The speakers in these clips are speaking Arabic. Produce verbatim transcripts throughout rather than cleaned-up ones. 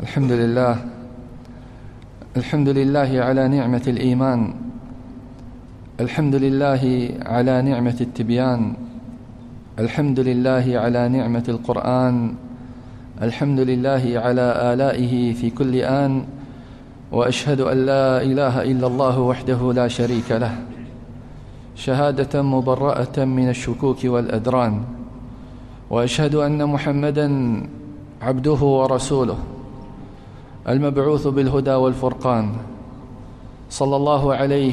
الحمد لله الحمد لله على نعمة الإيمان، الحمد لله على نعمة التبيان، الحمد لله على نعمة القرآن، الحمد لله على آلائه في كل آن، وأشهد أن لا إله إلا الله وحده لا شريك له شهادة مبرأة من الشكوك والأدران، وأشهد أن محمدًا عبده ورسوله المبعوث بالهدى والفرقان، صلى الله عليه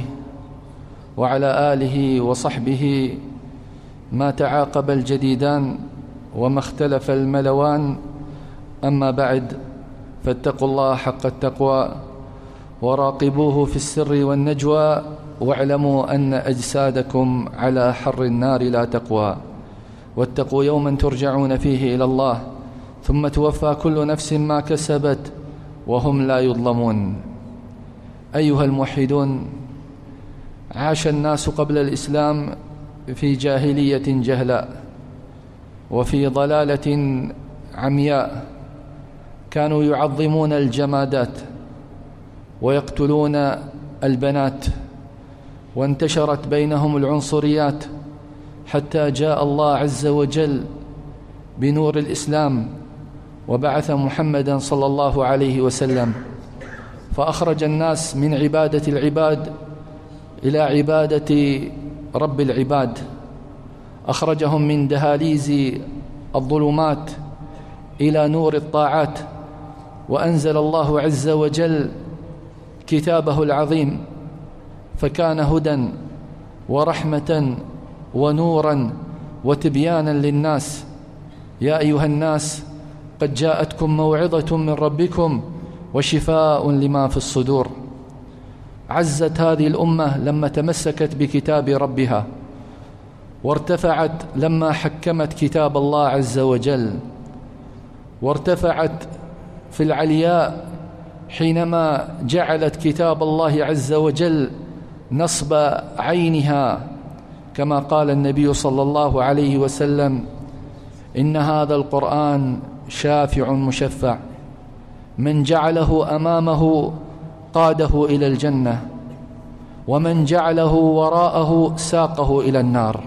وعلى آله وصحبه ما تعاقب الجديدان وما اختلف الملوان. أما بعد، فاتقوا الله حق التقوى وراقبوه في السر والنجوى، واعلموا أن أجسادكم على حر النار لا تقوى، واتقوا يوما ترجعون فيه إلى الله ثم توفى كل نفس ما كسبت وهم لا يظلمون. أيها الموحدون، عاش الناس قبل الإسلام في جاهلية جهلاء وفي ضلالة عمياء، كانوا يعظمون الجمادات ويقتلون البنات، وانتشرت بينهم العنصريات، حتى جاء الله عز وجل بنور الإسلام وبعث محمدا صلى الله عليه وسلم، فأخرج الناس من عبادة العباد إلى عبادة رب العباد، أخرجهم من دهاليز الظلمات إلى نور الطاعات، وأنزل الله عز وجل كتابه العظيم، فكان هدى ورحمة ونورا وتبيانا للناس. يا أيها الناس، قد جاءتكم موعظة من ربكم وشفاء لما في الصدور. عزت هذه الأمة لما تمسكت بكتاب ربها، وارتفعت لما حكمت كتاب الله عز وجل، وارتفعت في العلياء حينما جعلت كتاب الله عز وجل نصب عينها، كما قال النبي صلى الله عليه وسلم: إن هذا القرآن شافع مشفع، من جعله أمامه قاده إلى الجنة، ومن جعله وراءه ساقه إلى النار.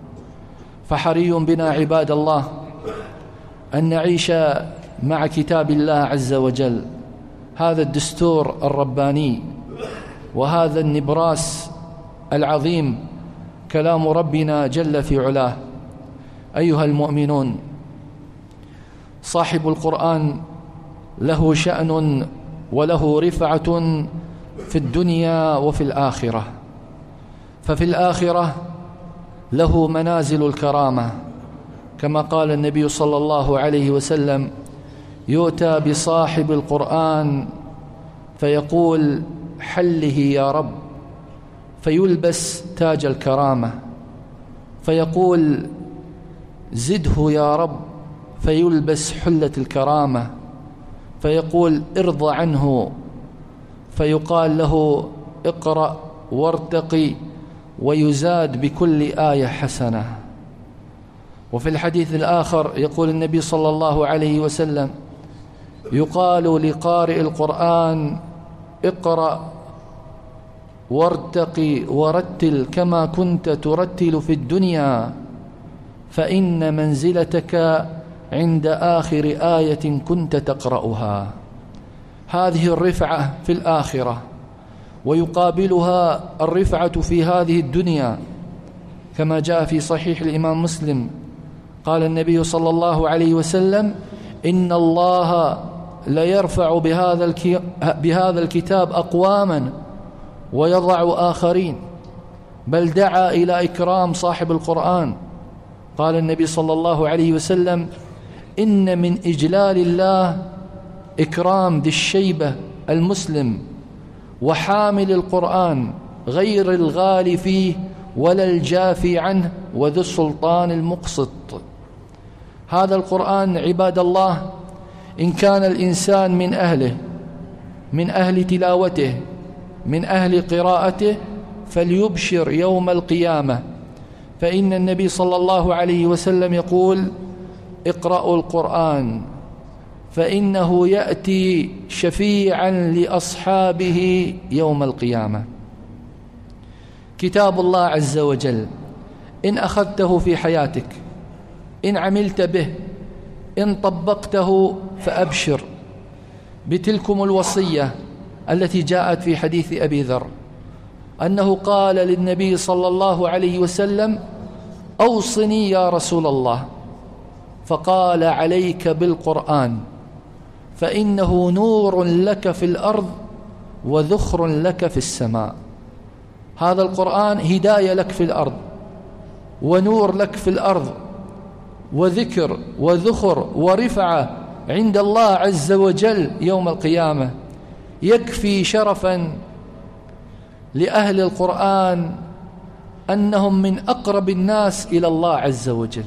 فحري بنا عباد الله أن نعيش مع كتاب الله عز وجل، هذا الدستور الرباني وهذا النبراس العظيم، كلام ربنا جل في علاه. أيها المؤمنون، صاحب القرآن له شأن وله رفعة في الدنيا وفي الآخرة. ففي الآخرة له منازل الكرامة، كما قال النبي صلى الله عليه وسلم: يؤتى بصاحب القرآن فيقول: حله يا رب، فيلبس تاج الكرامة، فيقول: زده يا رب، فيلبس حلة الكرامة، فيقول: ارض عنه، فيقال له: اقرأ وارتقي، ويزاد بكل آية حسنة. وفي الحديث الآخر يقول النبي صلى الله عليه وسلم: يقال لقارئ القرآن: اقرأ وارتقي ورتل كما كنت ترتل في الدنيا، فإن منزلتك عند آخر آية كنت تقرأها. هذه الرفعة في الآخرة، ويقابلها الرفعة في هذه الدنيا، كما جاء في صحيح الإمام مسلم قال النبي صلى الله عليه وسلم: إن الله ليرفع بهذا بهذا الكتاب أقواما ويضع آخرين، بل دعا إلى إكرام صاحب القرآن. قال النبي صلى الله عليه وسلم: إن من إجلال الله إكرام ذي الشيبة المسلم وحامل القرآن، غير الغالي فيه ولا الجافي عنه، وذو السلطان المقسط. هذا القرآن عباد الله، إن كان الإنسان من أهله، من أهل تلاوته، من أهل قراءته، فليبشر يوم القيامة، فإن النبي صلى الله عليه وسلم يقول: اقرأوا القرآن فإنه يأتي شفيعا لأصحابه يوم القيامة. كتاب الله عز وجل إن أخذته في حياتك، إن عملت به، إن طبقته، فأبشر بتلكم الوصية التي جاءت في حديث أبي ذر أنه قال للنبي صلى الله عليه وسلم: أوصني يا رسول الله، فقال: عليك بالقرآن، فإنه نور لك في الأرض وذخر لك في السماء. هذا القرآن هداية لك في الأرض، ونور لك في الأرض، وذكر وذخر ورفعة عند الله عز وجل يوم القيامة. يكفي شرفا لأهل القرآن أنهم من أقرب الناس إلى الله عز وجل،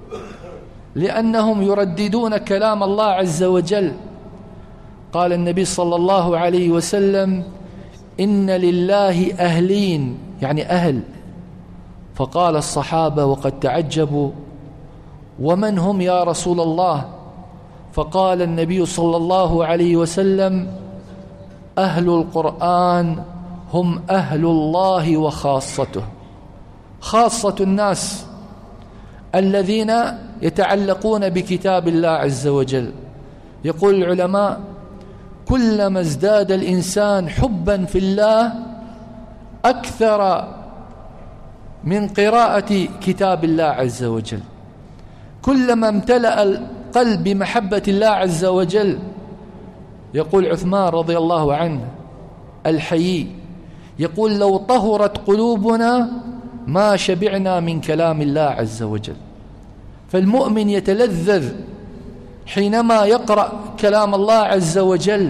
لأنهم يرددون كلام الله عز وجل. قال النبي صلى الله عليه وسلم: إن لله أهلين، يعني أهل. فقال الصحابة وقد تعجبوا: ومن هم يا رسول الله؟ فقال النبي صلى الله عليه وسلم: أهل القرآن هم أهل الله وخاصته. خاصة الناس الذين يتعلقون بكتاب الله عز وجل. يقول العلماء: كلما ازداد الإنسان حبا في الله أكثر من قراءة كتاب الله عز وجل. كلما امتلأ القلب بمحبة الله عز وجل. يقول عثمان رضي الله عنه الحيي، يقول: لو طهرت قلوبنا ما شبعنا من كلام الله عز وجل. فالمؤمن يتلذذ حينما يقرأ كلام الله عز وجل.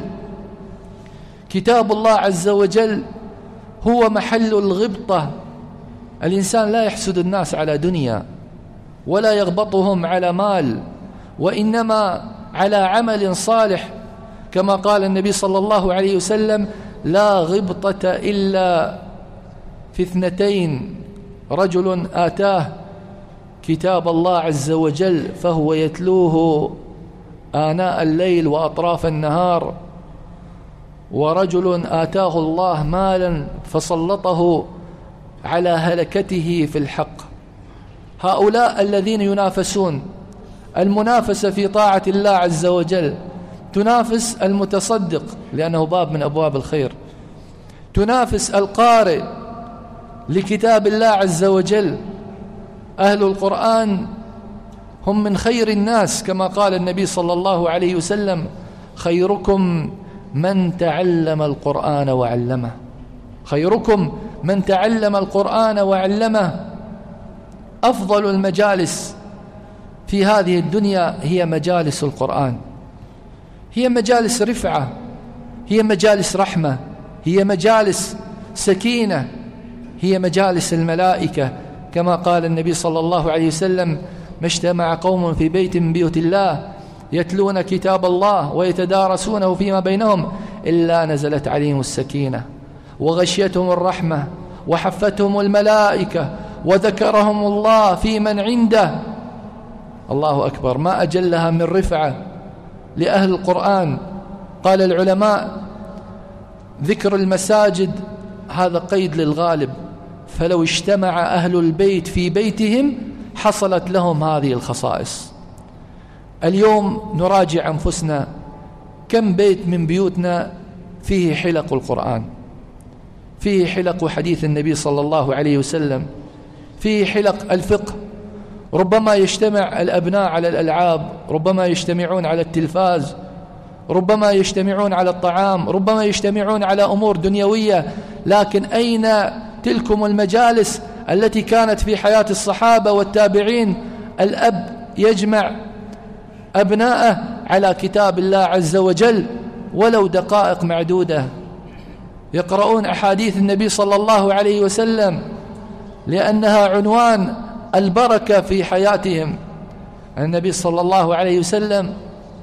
كتاب الله عز وجل هو محل الغبطة. الإنسان لا يحسد الناس على دنيا، ولا يغبطهم على مال، وإنما على عمل صالح، كما قال النبي صلى الله عليه وسلم: لا غبطة إلا في اثنتين: رجل آتاه كتاب الله عز وجل فهو يتلوه آناء الليل وأطراف النهار، ورجل آتاه الله مالا فسلطه على هلكته في الحق. هؤلاء الذين ينافسون. المنافسة في طاعة الله عز وجل، تنافس المتصدق لأنه باب من أبواب الخير، تنافس القارئ لكتاب الله عز وجل. أهل القرآن هم من خير الناس، كما قال النبي صلى الله عليه وسلم: خيركم من تعلم القرآن وعلمه. خيركم من تعلم القرآن وعلمه. أفضل المجالس في هذه الدنيا هي مجالس القرآن، هي مجالس رفعة، هي مجالس رحمة، هي مجالس سكينة، هي مجالس الملائكة، كما قال النبي صلى الله عليه وسلم: ما اجتمع قوم في بيت من بيوت الله يتلون كتاب الله ويتدارسونه فيما بينهم إلا نزلت عليهم السكينة وغشيتهم الرحمة وحفتهم الملائكة وذكرهم الله في من عنده. الله أكبر، ما أجلها من رفعة لأهل القرآن. قال العلماء: ذكر المساجد هذا قيد للغالب، فلو اجتمع أهل البيت في بيتهم حصلت لهم هذه الخصائص. اليوم نراجع أنفسنا، كم بيت من بيوتنا فيه حلق القرآن، فيه حلق حديث النبي صلى الله عليه وسلم، فيه حلق الفقه. ربما يجتمع الأبناء على الألعاب، ربما يجتمعون على التلفاز، ربما يجتمعون على الطعام، ربما يجتمعون على أمور دنيوية، لكن أين تلكم المجالس التي كانت في حياة الصحابة والتابعين؟ الأب يجمع أبناءه على كتاب الله عز وجل ولو دقائق معدودة، يقرؤون أحاديث النبي صلى الله عليه وسلم لأنها عنوان البركة في حياتهم. النبي صلى الله عليه وسلم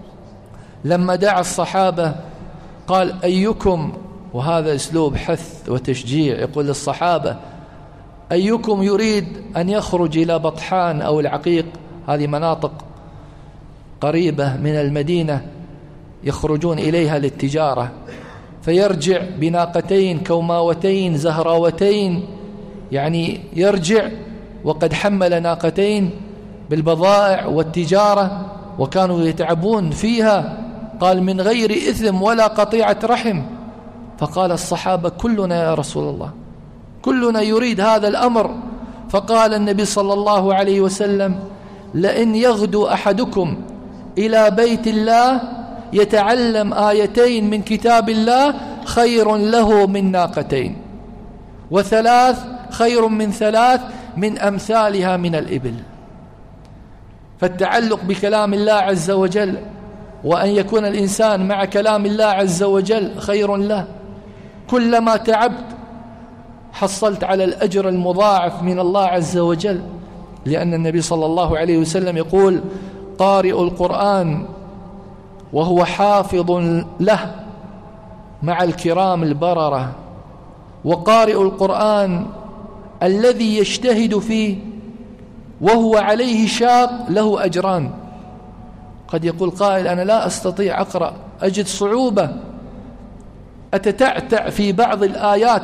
لما دعا الصحابة قال: أيكم، وهذا أسلوب حث وتشجيع، يقول للصحابة: أيكم يريد أن يخرج إلى بطحان أو العقيق، هذه مناطق قريبة من المدينة، يخرجون إليها للتجارة، فيرجع بناقتين كوماوتين زهراوتين، يعني يرجع وقد حمل ناقتين بالبضائع والتجارة وكانوا يتعبون فيها، قال من غير إثم ولا قطيعة رحم. فقال الصحابة كلنا يا رسول الله، كلنا يريد هذا الأمر. فقال النبي صلى الله عليه وسلم لئن يغدو أحدكم إلى بيت الله يتعلم آيتين من كتاب الله خير له من ناقتين، وثلاث خير من ثلاث من أمثالها من الإبل. فالتعلق بكلام الله عز وجل وأن يكون الإنسان مع كلام الله عز وجل خير له. كلما تعبت حصلت على الأجر المضاعف من الله عز وجل، لأن النبي صلى الله عليه وسلم يقول قارئ القرآن وهو حافظ له مع الكرام البررة، وقارئ القرآن الذي يجتهد فيه وهو عليه شاق له أجران. قد يقول قائل أنا لا أستطيع أقرأ، أجد صعوبة، أتتعتع في بعض الآيات،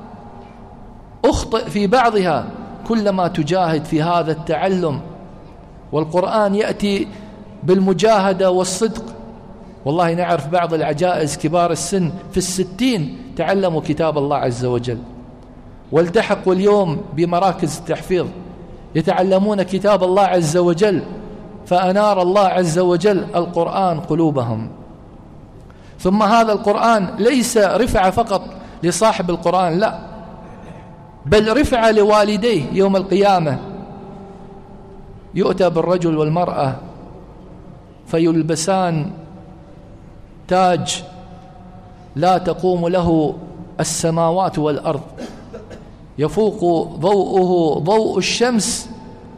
أخطئ في بعضها. كلما تجاهد في هذا التعلم، والقرآن يأتي بالمجاهدة والصدق. والله نعرف بعض العجائز كبار السن في الستين تعلموا كتاب الله عز وجل، والتحقوا اليوم بمراكز التحفيظ يتعلمون كتاب الله عز وجل، فأنار الله عز وجل القرآن قلوبهم. ثم هذا القرآن ليس رفعة فقط لصاحب القرآن، لا، بل رفعة لوالديه يوم القيامة. يؤتى بالرجل والمرأة فيلبسان تاج لا تقوم له السماوات والأرض، يفوق ضوءه ضوء الشمس،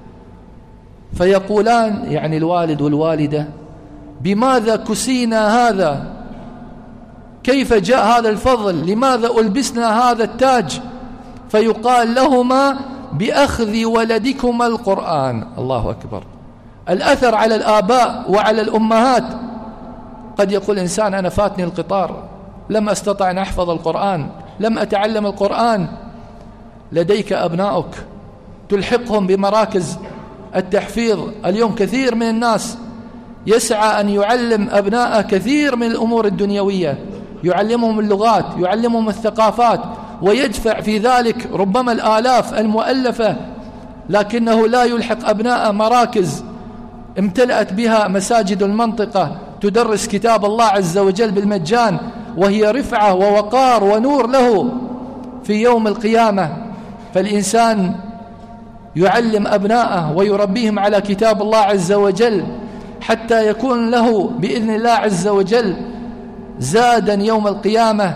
فيقولان يعني الوالد والوالدة بماذا كسينا هذا؟ كيف جاء هذا الفضل؟ لماذا ألبسنا هذا التاج؟ فيقال لهما بأخذ ولدكما القرآن. الله أكبر. الأثر على الآباء وعلى الأمهات. قد يقول إنسان أنا فاتني القطار، لم أستطع أن أحفظ القرآن، لم أتعلم القرآن. لديك أبنائك تلحقهم بمراكز التحفيظ. اليوم كثير من الناس يسعى أن يعلم أبناءه كثير من الأمور الدنيوية، يعلمهم اللغات، يعلمهم الثقافات، ويدفع في ذلك ربما الآلاف المؤلفة، لكنه لا يلحق أبناء مراكز امتلأت بها مساجد المنطقة تدرس كتاب الله عز وجل بالمجان، وهي رفعة ووقار ونور له في يوم القيامة. فالإنسان يعلم أبناءه ويربيهم على كتاب الله عز وجل حتى يكون له بإذن الله عز وجل زادا يوم القيامة.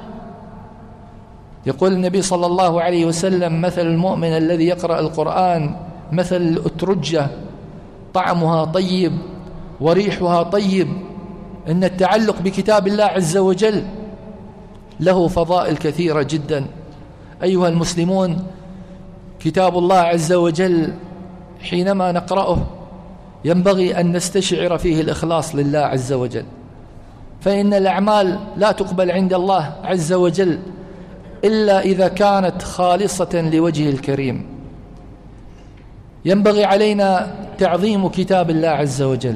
يقول النبي صلى الله عليه وسلم مثل المؤمن الذي يقرأ القرآن مثل الأترجة طعمها طيب وريحها طيب. إن التعلق بكتاب الله عز وجل له فضائل كثيرة جدا. أيها المسلمون، كتاب الله عز وجل حينما نقرأه ينبغي أن نستشعر فيه الإخلاص لله عز وجل، فإن الأعمال لا تقبل عند الله عز وجل إلا إذا كانت خالصة لوجهه الكريم. ينبغي علينا تعظيم كتاب الله عز وجل،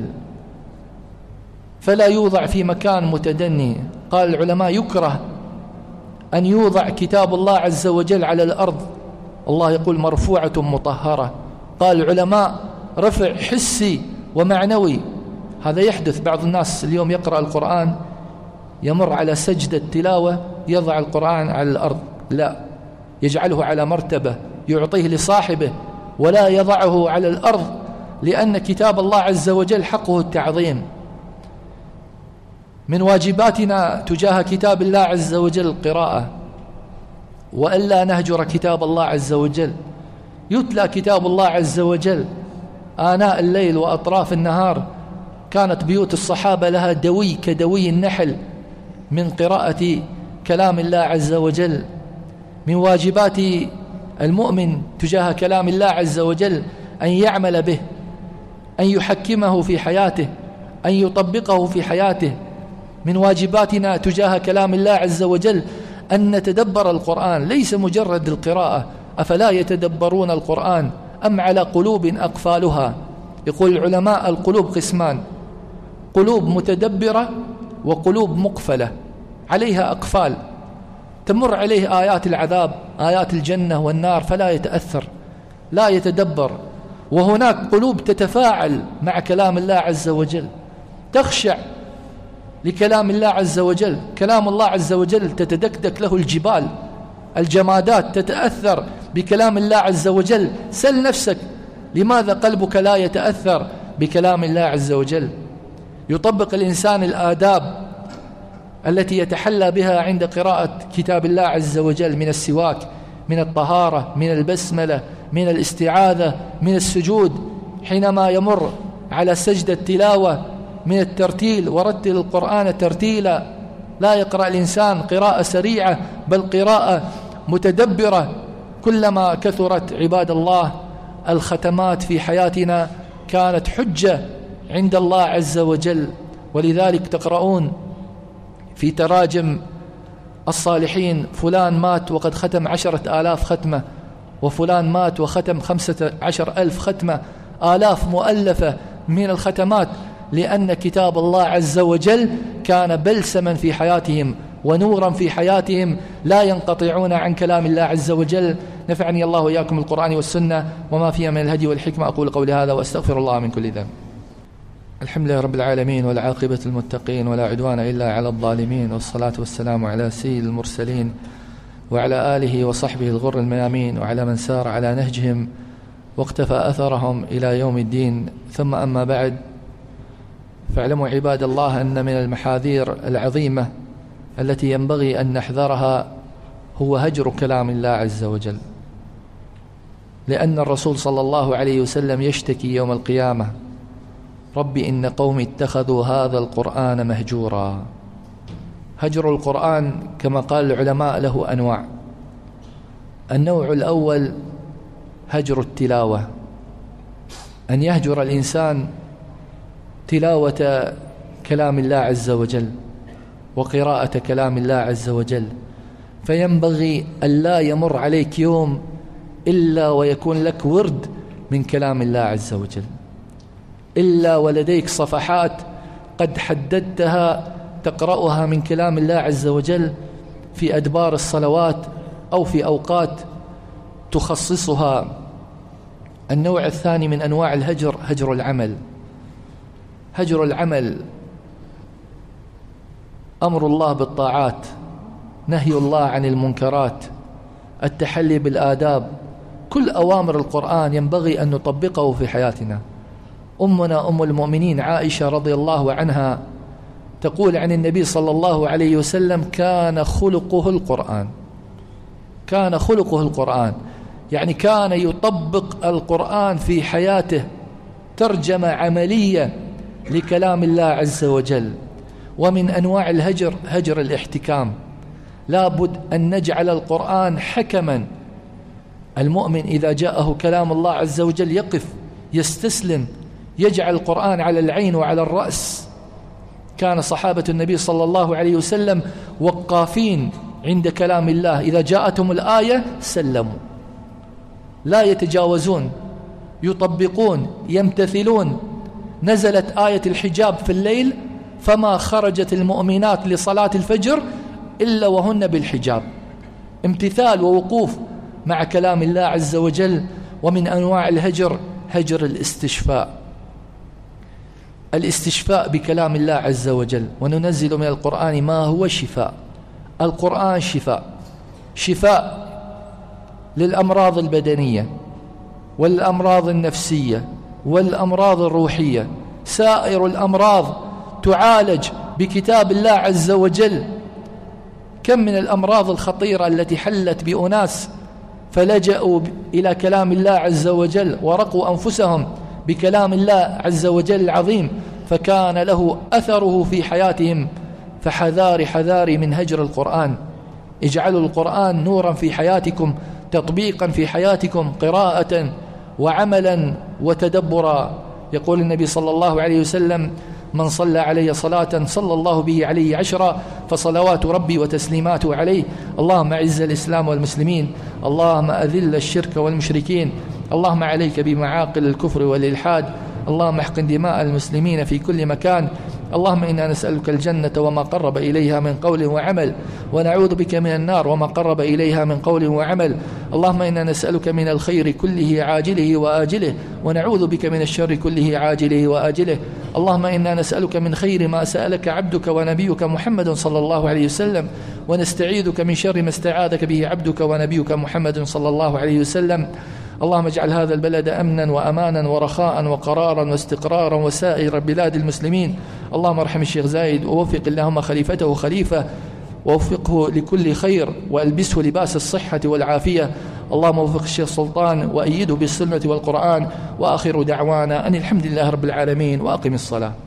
فلا يوضع في مكان متدني. قال العلماء يكره أن يوضع كتاب الله عز وجل على الأرض. الله يقول مرفوعة مطهرة. قال العلماء رفع حسي ومعنوي. هذا يحدث. بعض الناس اليوم يقرأ القرآن يمر على سجدة تلاوة يضع القرآن على الأرض، لا، يجعله على مرتبة يعطيه لصاحبه ولا يضعه على الأرض، لأن كتاب الله عز وجل حقه التعظيم. من واجباتنا تجاه كتاب الله عز وجل القراءة، وألا نهجر كتاب الله عز وجل. يتلى كتاب الله عز وجل آناء الليل وأطراف النهار. كانت بيوت الصحابة لها دوي كدوي النحل من قراءة كلام الله عز وجل. من واجبات المؤمن تجاه كلام الله عز وجل أن يعمل به، أن يحكمه في حياته، أن يطبقه في حياته. من واجباتنا تجاه كلام الله عز وجل أن نتدبر القرآن، ليس مجرد القراءة. أفلا يتدبرون القرآن أم على قلوب أقفالها؟ يقول العلماء القلوب قسمان: قلوب متدبرة وقلوب مقفلة عليها أقفال، تمر عليه آيات العذاب، آيات الجنة والنار، فلا يتأثر، لا يتدبر. وهناك قلوب تتفاعل مع كلام الله عز وجل، تخشع لكلام الله عز وجل. كلام الله عز وجل تتدكدك له الجبال، الجمادات تتأثر بكلام الله عز وجل. سل نفسك، لماذا قلبك لا يتأثر بكلام الله عز وجل؟ يطبق الإنسان الآداب التي يتحلى بها عند قراءة كتاب الله عز وجل، من السواك، من الطهارة، من البسملة، من الاستعاذة، من السجود حينما يمر على سجدة تلاوة، من الترتيل: ورتل القرآن ترتيلا. لا يقرأ الإنسان قراءة سريعة، بل قراءة متدبرة. كلما كثرت عباد الله الختمات في حياتنا كانت حجة عند الله عز وجل. ولذلك تقرؤون في تراجم الصالحين: فلان مات وقد ختم عشرة آلاف ختمة، وفلان مات وختم خمسة عشر ألف ختمة، آلاف مؤلفة من الختمات، لأن كتاب الله عز وجل كان بلسما في حياتهم ونورا في حياتهم، لا ينقطعون عن كلام الله عز وجل. نفعني الله وإياكم القرآن والسنة وما فيها من الهدي والحكمة. أقول قولي هذا وأستغفر الله من كل ذنب. الحمد لله رب العالمين، والعاقبة المتقين، ولا عدوان إلا على الظالمين، والصلاة والسلام على سيد المرسلين وعلى آله وصحبه الغر الميامين، وعلى من سار على نهجهم واقتفى أثرهم إلى يوم الدين. ثم أما بعد، فاعلموا عباد الله أن من المحاذير العظيمة التي ينبغي أن نحذرها هو هجر كلام الله عز وجل، لأن الرسول صلى الله عليه وسلم يشتكي يوم القيامة: ربي إن قومي اتخذوا هذا القرآن مهجورا. هجر القرآن كما قال العلماء له أنواع. النوع الأول هجر التلاوة، أن يهجر الإنسان تلاوة كلام الله عز وجل وقراءة كلام الله عز وجل. فينبغي أن لا يمر عليك يوم إلا ويكون لك ورد من كلام الله عز وجل، إلا ولديك صفحات قد حددتها تقرأها من كلام الله عز وجل في أدبار الصلوات أو في أوقات تخصصها. النوع الثاني من أنواع الهجر هجر العمل. هجر العمل أمر الله بالطاعات، نهي الله عن المنكرات، التحلي بالآداب، كل أوامر القرآن ينبغي أن نطبقه في حياتنا. أمنا أم المؤمنين عائشة رضي الله عنها تقول عن النبي صلى الله عليه وسلم: كان خلقه القرآن. كان خلقه القرآن، يعني كان يطبق القرآن في حياته ترجمة عملية لكلام الله عز وجل. ومن أنواع الهجر هجر الاحتكام، لا بد أن نجعل القرآن حكما. المؤمن إذا جاءه كلام الله عز وجل يقف يستسلم، يجعل القرآن على العين وعلى الرأس. كان صحابة النبي صلى الله عليه وسلم وقافين عند كلام الله، إذا جاءتهم الآية سلموا، لا يتجاوزون، يطبقون، يمتثلون. نزلت آية الحجاب في الليل، فما خرجت المؤمنات لصلاة الفجر إلا وهن بالحجاب. امتثال ووقوف مع كلام الله عز وجل. ومن أنواع الهجر هجر الاستشفاء، الاستشفاء بكلام الله عز وجل. وننزل من القرآن ما هو شفاء. القرآن شفاء، شفاء للأمراض البدنية والأمراض النفسية والأمراض الروحية. سائر الأمراض تعالج بكتاب الله عز وجل. كم من الأمراض الخطيرة التي حلت بأناس فلجأوا إلى كلام الله عز وجل ورقوا أنفسهم بكلام الله عز وجل العظيم، فكان له أثره في حياتهم. فحذاري حذاري من هجر القرآن. اجعلوا القرآن نورا في حياتكم، تطبيقا في حياتكم، قراءة وعملا وتدبرا. يقول النبي صلى الله عليه وسلم: من صلى علي صلاة صلى الله به عليه عشرا، فصلوات ربي وتسليماته عليه. اللهم أعز الإسلام والمسلمين، اللهم أذل الشرك والمشركين، اللهم عليك بمعاقل الكفر والإلحاد، اللهم احقن دماء المسلمين في كل مكان. اللهم إنا نسألك الجنة وما قرب إليها من قول وعمل، ونعوذ بك من النار وما قرب إليها من قول وعمل. اللهم إنا نسألك من الخير كله عاجله وآجله، ونعوذ بك من الشر كله عاجله وآجله. اللهم إنا نسألك من خير ما سألك عبدك ونبيك محمد صلى الله عليه وسلم، ونستعيذك من شر ما استعاذك به عبدك ونبيك محمد صلى الله عليه وسلم. اللهم اجعل هذا البلد أمنا وأمانا ورخاء وقرارا واستقرارا وسائر بلاد المسلمين. اللهم ارحم الشيخ زايد، ووفق اللهم خليفته خليفة، ووفقه لكل خير، وألبسه لباس الصحة والعافية. اللهم وفق الشيخ سلطان وأيده بالسنة والقرآن. وآخر دعوانا أن الحمد لله رب العالمين، وأقم الصلاة.